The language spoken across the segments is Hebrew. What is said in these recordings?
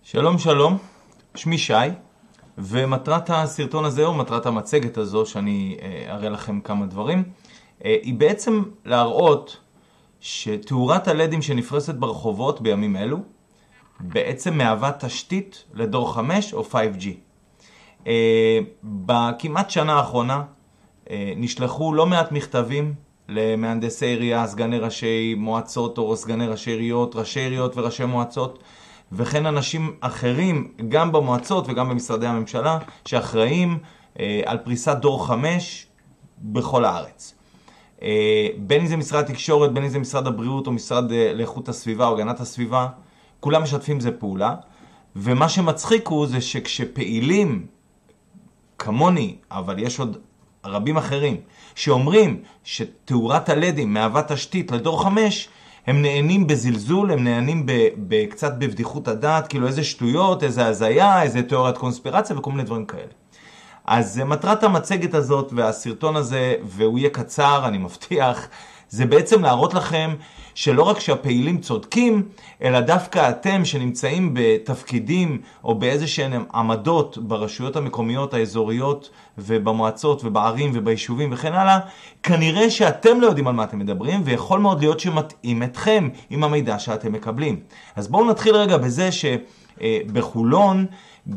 שלום שלום, שמי שי, ומטרת הסרטון הזה או מטרת המצגת הזו שאני אראה לכם כמה דברים, היא בעצם להראות שתאורת הלדים שנפרסת ברחובות בימים אלו בעצם מהווה תשתית לדור 5 או 5G. בכמעט שנה האחרונה נשלחו לא מעט מכתבים למהנדסי עירייה, סגני ראשי מועצות או סגני ראשי עיריות, ראשי עיריות וראשי מועצות, וכן אנשים אחרים גם במועצות וגם במשרדי הממשלה שאחראים על פריסת דור 5 בכל הארץ. בין אם זה משרד התקשורת, בין אם זה משרד הבריאות או משרד לאיכות הסביבה או הגנת הסביבה, כולם משתפים זה פעולה. ומה שמצחיק הוא זה שכשפעילים כמוני, אבל יש עוד רבים אחרים, שאומרים שתאורת הלדים מהווה תשתית לדור 5, הם נהנים בזלזול, הם נהנים קצת בבדיחות הדעת, כאילו איזה שטויות, איזה הזיה, איזה תיאוריית קונספירציה וכל מיני דברים כאלה. אז מטרת המצגת הזאת והסרטון הזה, והוא יהיה קצר, אני מבטיח, זה בעצם להראות לכם שלא רק שהפעילים צודקים, אלא דווקא אתם שנמצאים בתפקידים או באיזה שהן עמדות ברשויות המקומיות, האזוריות ובמועצות ובערים וביישובים וכן הלאה, כנראה שאתם לא יודעים על מה אתם מדברים, ויכול מאוד להיות שמתאים אתכם עם המידע שאתם מקבלים. אז בואו נתחיל רגע בזה שבחולון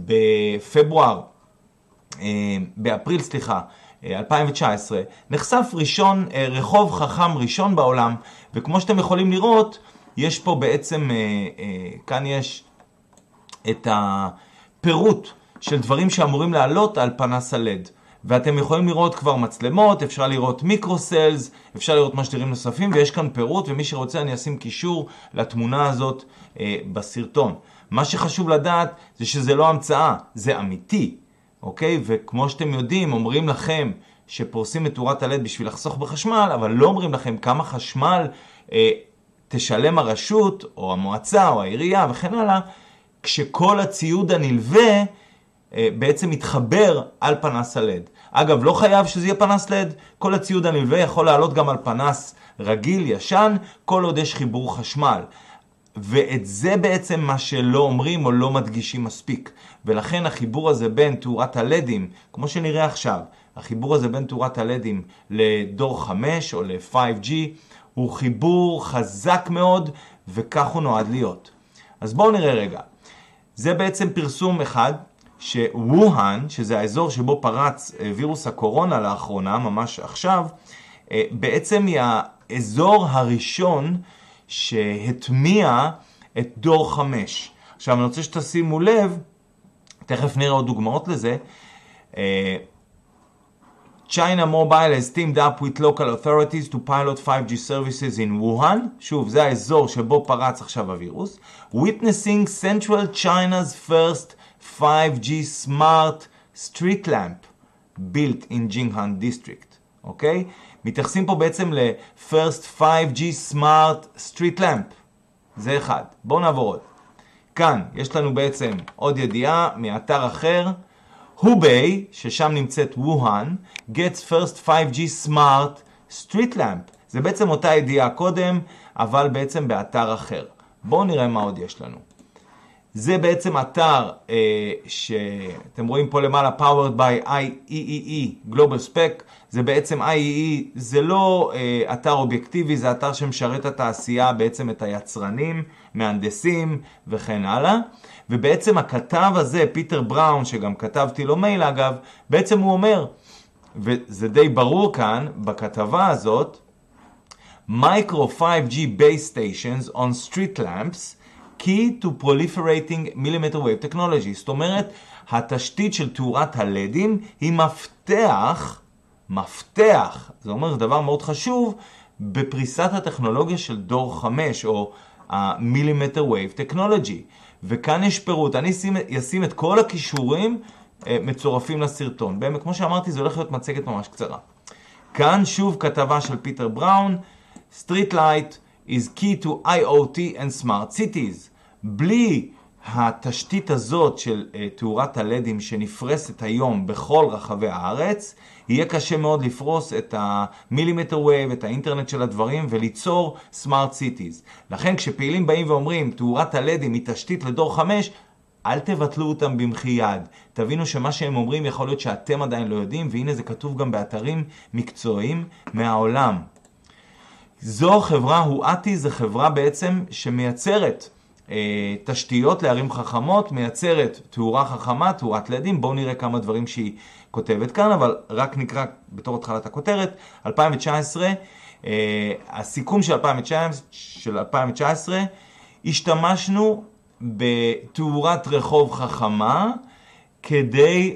באפריל 2019, נחשף רחוב חכם ראשון בעולם, וכמו שאתם יכולים לראות, יש פה בעצם, כאן יש את הפירוט של דברים שאמורים לעלות על פנס הלד. ואתם יכולים לראות כבר מצלמות, אפשר לראות מיקרוסלס, אפשר לראות משדרים נוספים, ויש כאן פירוט, ומי שרוצה אני אשים קישור לתמונה הזאת בסרטון. מה שחשוב לדעת זה שזה לא המצאה, זה אמיתי. אוקיי? וכמו שאתם יודעים, אומרים לכם שפורסים את תאורת הלד בשביל לחסוך בחשמל, אבל לא אומרים לכם כמה חשמל תשלם הרשות, או המועצה, או העירייה, וכן הלאה, כשכל הציוד הנלווה בעצם מתחבר על פנס הלד. אגב, לא חייב שזה יהיה פנס לד, כל הציוד הנלווה יכול לעלות גם על פנס רגיל, ישן, כל עוד יש חיבור חשמל. ואת זה בעצם מה שלא אומרים או לא מדגישים מספיק. ולכן החיבור הזה בין תאורת הלדים, כמו שנראה עכשיו, החיבור הזה בין תאורת הלדים לדור 5 או ל-5G, הוא חיבור חזק מאוד, וכך הוא נועד להיות. אז בואו נראה רגע. זה בעצם פרסום אחד, שוואהן, שזה האזור שבו פרץ וירוס הקורונה לאחרונה, ממש עכשיו, בעצם היא האזור הראשון שהטמיע את דור 5. עכשיו אני רוצה שתשימו לב, תכף נראה עוד דוגמאות לזה. China Mobile has teamed up with local authorities to pilot 5G services in Wuhan. שוב, זה האזור שבו פרץ עכשיו הווירוס. Witnessing Central China's first 5G smart street lamp built in Jinghan district. אוקיי? מתייחסים פה בעצם ל-First 5G Smart Street Lamp. זה אחד. בואו נעבור עוד. כאן יש לנו בעצם עוד ידיעה מאתר אחר. הוביי, ששם נמצאת וואהן, gets first 5G Smart Street Lamp. זה בעצם אותה ידיעה קודם, אבל בעצם באתר אחר. בואו נראה מה עוד יש לנו. זה בעצם אתר שאתם רואים פה למעלה, powered by IEEE Global Spec. זה בעצם IEEE, זה לא אתר אובייקטיבי, זה אתר שמשרת את התעשייה, בעצם את היצרנים, מהנדסים וכן הלאה. ובעצם הכתב הזה, פיטר בראון, שגם כתבתי לו מייל אגב, בעצם הוא אומר, וזה די ברור כאן בכתבה הזאת, Micro 5G base stations on street lamps, key to proliferating millimeter wave technology. זאת אומרת, התשתית של תאורת הלדים היא מפתח, זה אומר דבר מאוד חשוב, בפריסת הטכנולוגיה של דור 5 או ה-millimeter wave technology. וכאן יש פירוט, אני אשים את כל הכישורים מצורפים לסרטון. באמת, כמו שאמרתי, זה הולך להיות מצגת ממש קצרה. כאן שוב כתבה של פיטר בראון, Street light is key to IoT and smart cities. בלי התשתית הזאת של תאורת הלדים שנפרסת היום בכל רחבי הארץ, יהיה קשה מאוד לפרוס את המילימטר וייב, את האינטרנט של הדברים וליצור סמארט סיטיז. לכן כשפעילים באים ואומרים תאורת הלדים היא תשתית לדור 5, אל תבטלו אותם במחי יד. תבינו שמה שהם אומרים יכול להיות שאתם עדיין לא יודעים, והנה זה כתוב גם באתרים מקצועיים מהעולם. זו חברה, הואתי, זו חברה בעצם שמייצרת תשתיות לערים חכמות, מייצרת תאורה חכמה, תאורת לדים. בואו נראה כמה דברים שהיא כותבת כאן, אבל רק נקרא בתור התחלת הכותרת. 2019, הסיכום של 2019, השתמשנו בתאורת רחוב חכמה כדי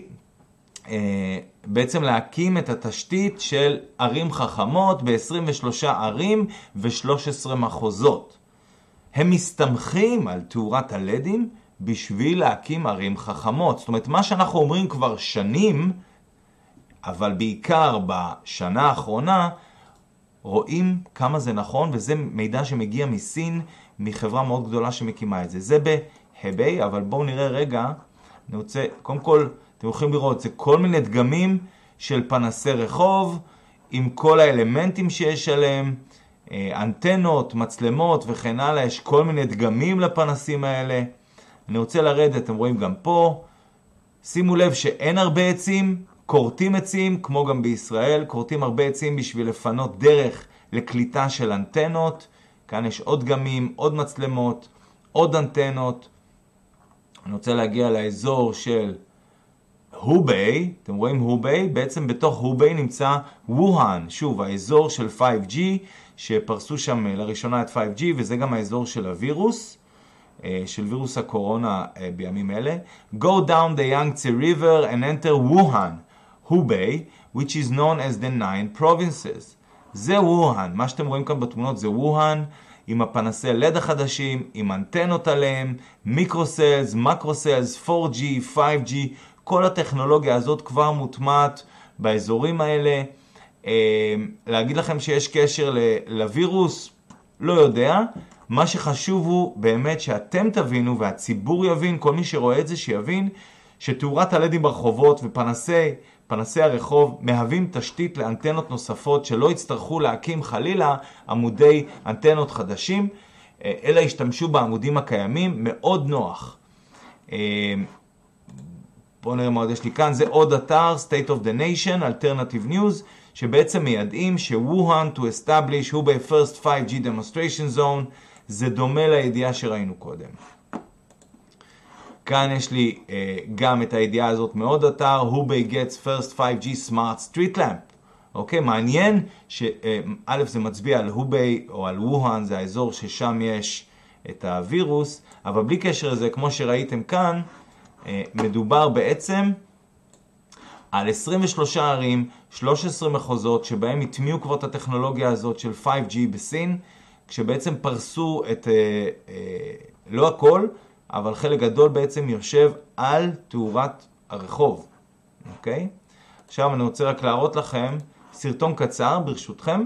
בעצם להקים את התשתית של ערים חכמות ב-23 ערים ו-13 מחוזות. הם מסתמכים על תאורת הלדים בשביל להקים ערים חכמות. זאת אומרת, מה שאנחנו אומרים כבר שנים, אבל בעיקר בשנה האחרונה, רואים כמה זה נכון, וזה מידע שמגיע מסין, מחברה מאוד גדולה שמקימה את זה. זה בהיבי, אבל בואו נראה רגע. אני רוצה, קודם כל, אתם יכולים לראות, זה כל מיני דגמים של פנסי רחוב, עם כל האלמנטים שיש עליהם, אנטנות, מצלמות וכן הלאה, יש כל מיני דגמים לפנסים האלה. אני רוצה לרדת, אתם רואים גם פה, שימו לב שאין הרבה עצים, קורטים עצים, כמו גם בישראל, קורטים הרבה עצים בשביל לפנות דרך לקליטה של אנטנות. כאן יש עוד דגמים, עוד מצלמות, עוד אנטנות. אני רוצה להגיע לאזור של הוביי, אתם רואים הוביי, בעצם בתוך הוביי נמצא ווהאן, שוב האזור של 5G, שפרסו שם לראשונה את 5G, וזה גם האזור של הווירוס, של וירוס הקורונה בימים אלה. Go down the Yangtze River and enter Wuhan, Hubei, which is known as the 9 provinces. זה ווהאן, מה שאתם רואים כאן בתמונות זה ווהאן, עם הפנסי לד החדשים, עם אנטנות עליהם, מיקרוסלס, מקרוסלס, 4G, 5G, כל הטכנולוגיה הזאת כבר מוטמעת באזורים האלה. להגיד לכם שיש קשר לווירוס? לא יודע. מה שחשוב הוא באמת שאתם תבינו והציבור יבין, כל מי שרואה את זה שיבין, שתאורת הלדים ברחובות ופנסי הרחוב מהווים תשתית לאנטנות נוספות שלא יצטרכו להקים חלילה עמודי אנטנות חדשים, אלא ישתמשו בעמודים הקיימים, מאוד נוח. בואו נראה מה עוד יש לי כאן, זה עוד אתר, State of the Nation, Alternative News, שבעצם מיידעים ש-Wuhan to establish Hubei first 5G demonstration zone, זה דומה לידיעה שראינו קודם. כאן יש לי גם את הידיעה הזאת מאוד אתר, Hubei gets first 5G smart street lamp. אוקיי, מעניין שא' זה מצביע על הוביי או על ווהאן, זה האזור ששם יש את הווירוס, אבל בלי קשר לזה, כמו שראיתם כאן, מדובר בעצם על 23 ערים, 13 מחוזות, שבהם התמיעו כבר את הטכנולוגיה הזאת של 5G בסין, כשבעצם פרסו את, לא הכל, אבל חלק גדול בעצם יושב על תאורת הרחוב. אוקיי? עכשיו אני רוצה רק להראות לכם סרטון קצר, ברשותכם,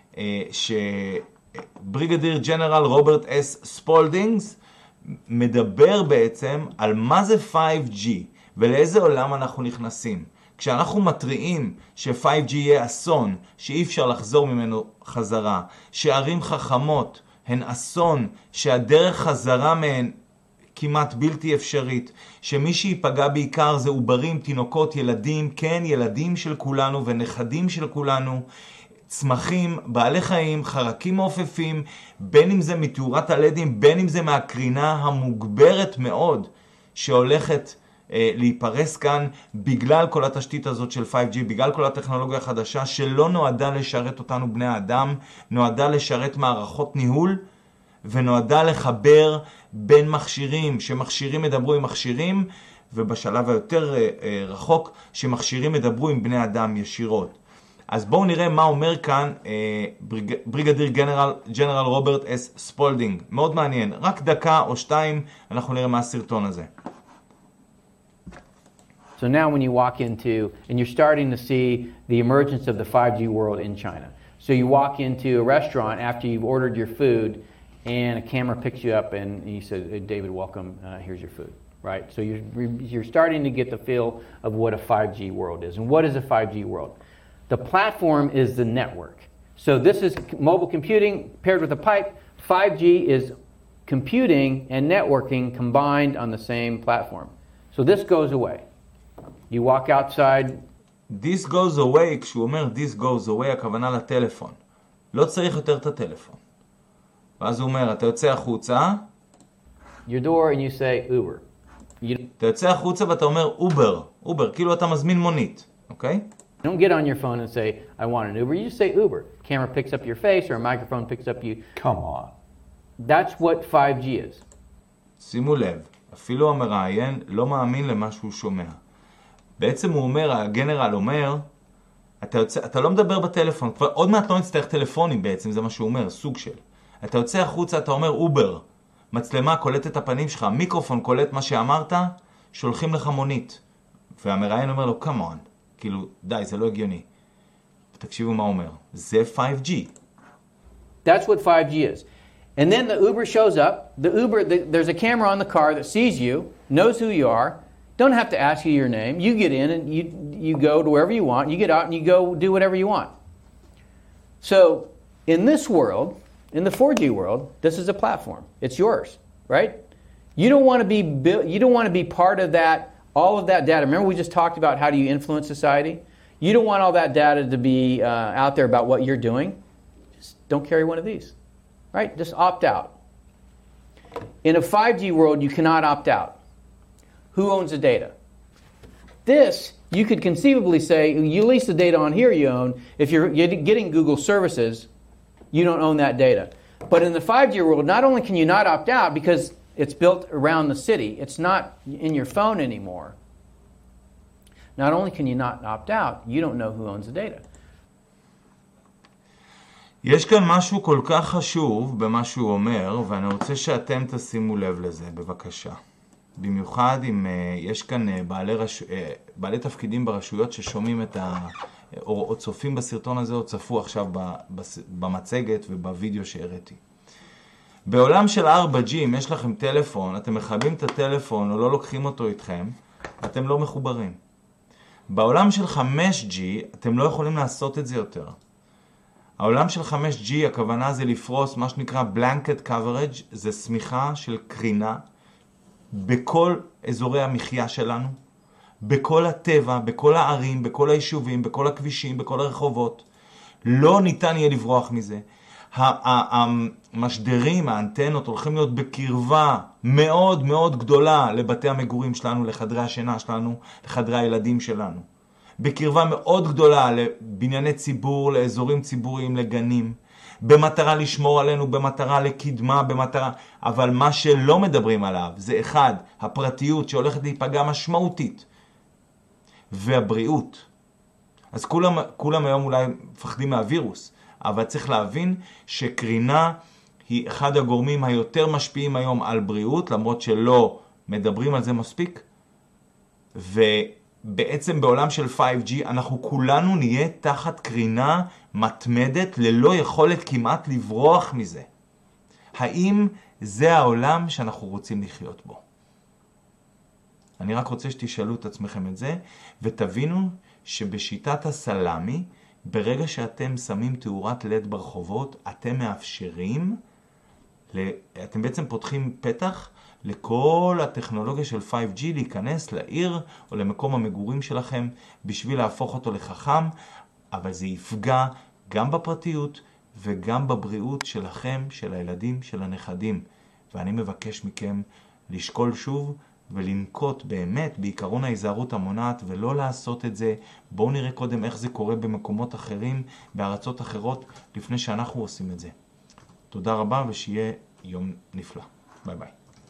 שבריגדיר ג'נרל רוברט אס ספולדינגס מדבר בעצם על מה זה 5G ולאיזה עולם אנחנו נכנסים. כשאנחנו מטריעים ש-5G יהיה אסון, שאי אפשר לחזור ממנו חזרה, שערים חכמות הן אסון, שהדרך חזרה מהן כמעט בלתי אפשרית, שמי שיפגע בעיקר זה עוברים, תינוקות, ילדים, כן, ילדים של כולנו ונכדים של כולנו, צמחים, בעלי חיים, חרקים מעופפים, בין אם זה מתאורת הלדים, בין אם זה מהקרינה המוגברת מאוד שהולכת להיפרס כאן בגלל כל התשתית הזאת של 5G, בגלל כל הטכנולוגיה החדשה שלא נועדה לשרת אותנו בני האדם, נועדה לשרת מערכות ניהול ונועדה לחבר בין מכשירים, שמכשירים ידברו עם מכשירים, ובשלב היותר רחוק שמכשירים ידברו עם בני אדם ישירות. אז בואו נראה מה אומר כאן בריגדיר ג'נרל רוברט אס ספולדינג. מאוד מעניין, רק דקה או שתיים אנחנו נראה מה הסרטון הזה. So now when you walk into, and you're starting to see the emergence of the 5G world in China. So you walk into a restaurant after you've ordered your food, and a camera picks you up and he says, hey, David, welcome, here's your food, right? So you're starting to get the feel of what a 5G world is. And what is a 5G world? The platform is the network. So this is mobile computing paired with a pipe. 5G is computing and networking combined on the same platform. So this goes away. You walk outside. This goes away, כשהוא אומר this goes away, הכוונה לטלפון. לא צריך יותר את הטלפון. ואז הוא אומר, אתה יוצא החוצה. Your door and you say Uber. אתה יוצא החוצה ואתה אומר אובר, כאילו אתה מזמין מונית, אוקיי? You don't get on your phone and say, I want an Uber. You just say Uber. Camera picks up your face or a microphone picks up you. Come on. That's what 5G is. שימו לב, אפילו המראיין לא מאמין למה שהוא שומע. בעצם הוא אומר, הגנרל אומר, אתה לא מדבר בטלפון, כבר עוד מעט לא נצטרך טלפונים בעצם, זה מה שהוא אומר, סוג של. אתה יוצא החוצה, אתה אומר אובר, מצלמה קולט את הפנים שלך, מיקרופון קולט מה שאמרת, שולחים לך מונית. והמראיין אומר לו, come on, כאילו, די, זה לא הגיוני. תקשיבו מה הוא אומר, זה 5G. That's what 5G is. And then the Uber shows up. There's a camera on the car that sees you, knows who you are, don't have to ask you your name. You get in and you go to wherever you want. You get out and you go do whatever you want. So in this world, in the 4G world, this is a platform. It's yours, right? You don't want to be part of that, all of that data. Remember we just talked about how do you influence society? You don't want all that data to be out there about what you're doing. Just don't carry one of these, right? Just opt out. In a 5G world, you cannot opt out. Who owns the data? This, you could conceivably say, you lease the data on here you own. If you're getting Google services, you don't own that data. But in the 5G world, not only can you not opt out because it's built around the city, it's not in your phone anymore. Not only can you not opt out, you don't know who owns the data. יש כאן משהו כל כך חשוב במה שהוא אומר, ואני רוצה שאתם תשימו לב לזה, בבקשה. במיוחד אם יש כאן בעלי תפקידים ברשויות ששומעים או צופים בסרטון הזה, או צפו עכשיו במצגת ובווידאו שהראיתי. בעולם של 4G, אם יש לכם טלפון, אתם מכבים את הטלפון או לא לוקחים אותו איתכם, אתם לא מחוברים. בעולם של 5G, אתם לא יכולים לעשות את זה יותר. העולם של 5G, הכוונה זה לפרוס מה שנקרא blanket coverage, זה סמיכה של קרינה, בכל אזורי המחיה שלנו, בכל הטבע, בכל הערים, בכל היישובים, בכל הכבישים, בכל הרחובות. לא ניתן יהיה לברוח מזה. המשדרים, האנטנות, הולכים להיות בקרבה מאוד מאוד גדולה לבתי המגורים שלנו, לחדרי השינה שלנו, לחדרי הילדים שלנו. בקרבה מאוד גדולה לבנייני ציבור, לאזורים ציבוריים, לגנים. במטרה לשמור עלינו, במטרה לקדמה, אבל מה שלא מדברים עליו זה אחד, הפרטיות שהולכת להיפגע משמעותית, והבריאות. אז כולם היום אולי מפחדים מהווירוס, אבל צריך להבין שקרינה היא אחד הגורמים היותר משפיעים היום על בריאות, למרות שלא מדברים על זה מספיק, ובעצם בעולם של 5G אנחנו כולנו נהיה תחת קרינה מתמדת ללא יכולת כמעט לברוח מזה. האם זה העולם שאנחנו רוצים לחיות בו? אני רק רוצה שתשאלו את עצמכם את זה, ותבינו שבשיטת הסלאמי, ברגע שאתם שמים תאורת לד ברחובות, אתם מאפשרים, אתם בעצם פותחים פתח לכל הטכנולוגיה של 5G להיכנס לעיר או למקום המגורים שלכם בשביל להפוך אותו לחכם, אבל זה יפגע גם בפרטיות וגם בבריאות שלכם, של הילדים, של הנכדים. ואני מבקש מכם לשקול שוב ולנקוט באמת בעיקרון ההיזהרות המונעת ולא לעשות את זה. בואו נראה קודם איך זה קורה במקומות אחרים, בארצות אחרות, לפני שאנחנו עושים את זה. תודה רבה ושיהיה יום נפלא. ביי ביי.